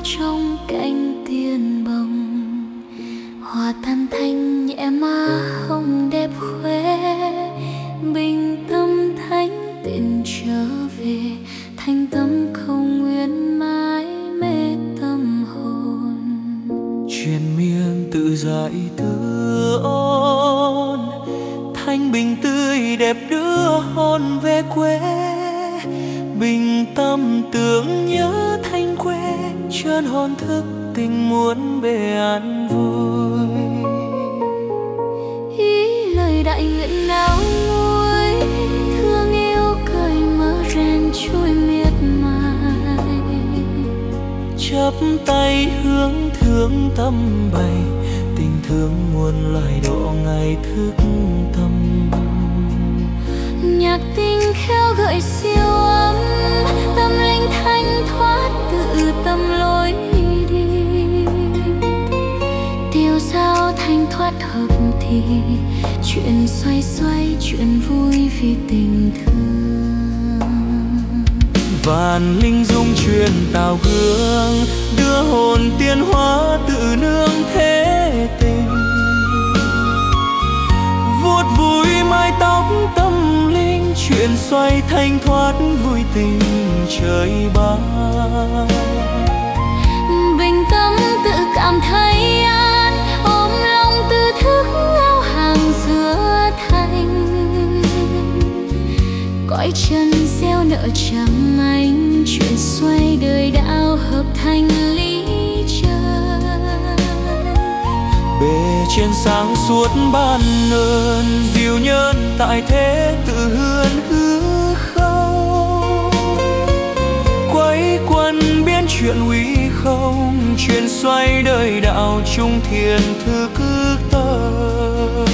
trong cánh tiên bồng, hòa tan thanh nhẹ má hồng đẹp khoe. Bình tâm thánh tiện trở về, thanh tâm không nguyên mãi mê tâm hồn. Truyền miên tự giải tư ôn, thanh bình tươi đẹp đưa hồn về quê. Bình tâm tưởng nhớ thanh quê, chân hồn thức tình muốn bề an vui. Ý lời đại nguyện nào nguôi, thương yêu cởi mở rèn trôi miệt mài. Chắp tay hướng thương tâm bày, tình thương muôn loài độ ngày thức tâm. Nhạc tình khéo gợi siêu ấm, tâm linh thanh thoát tự tâm lối đi. Tiêu dao thanh thoát hợp thì, chuyện xoay xoay chuyện vui vì tình thương. Vạn linh dung truyền tào gương, đưa hồn tiên hóa tự nương thế tình. Vuốt vui mái tóc tâm linh, chuyện xoay thanh thoát vui tình trời ban. Bình tâm tự cảm thấy an, ôm lòng tư thức ngao hàng giữa thành. Cõi trần gieo nợ chẳng anh, chuyện xoay đời đạo hợp thành lý chân. Bề trên sáng suốt ban ơn, diệu nhân tại thế tự hươn hư không. Quay quần biến chuyện uy không, chuyện xoay đời đạo trung thiên thức tâm.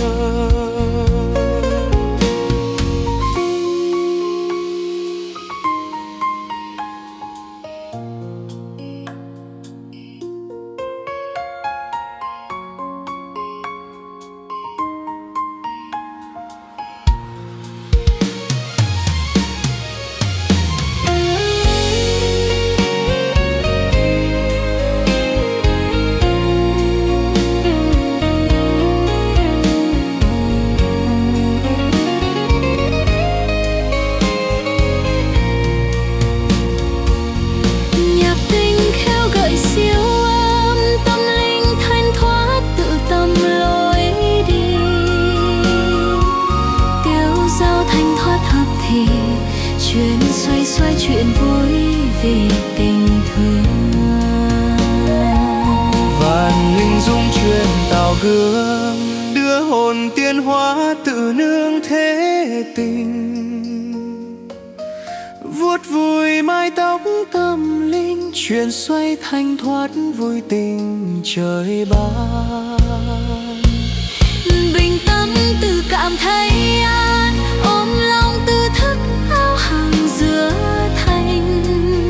Chuyện xoay xoay chuyện vui vì tình thương. Vạn linh dung truyền tào gương, đưa hồn tiên hóa tự nương thế tình. Vuốt vui mái tóc tâm linh, chuyện xoay thanh thoát vui tình trời ban. Bình tâm tự cảm thấy an, ôm lòng tư thức áo hàng giữa thành.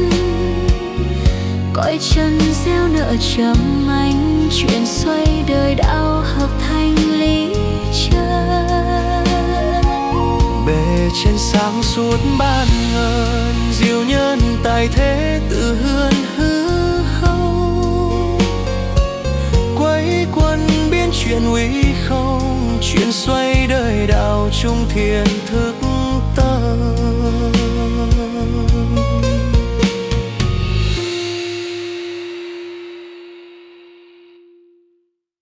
Cõi trần gieo nợ trầm anh, chuyện xoay đời đạo hợp thành lý chân. Bề trên sáng suốt ban ơn, diệu nhân tại thế tự hươn hư không. Quay quần biến chuyện uy không, chuyện xoay đời đạo trung thiên thư.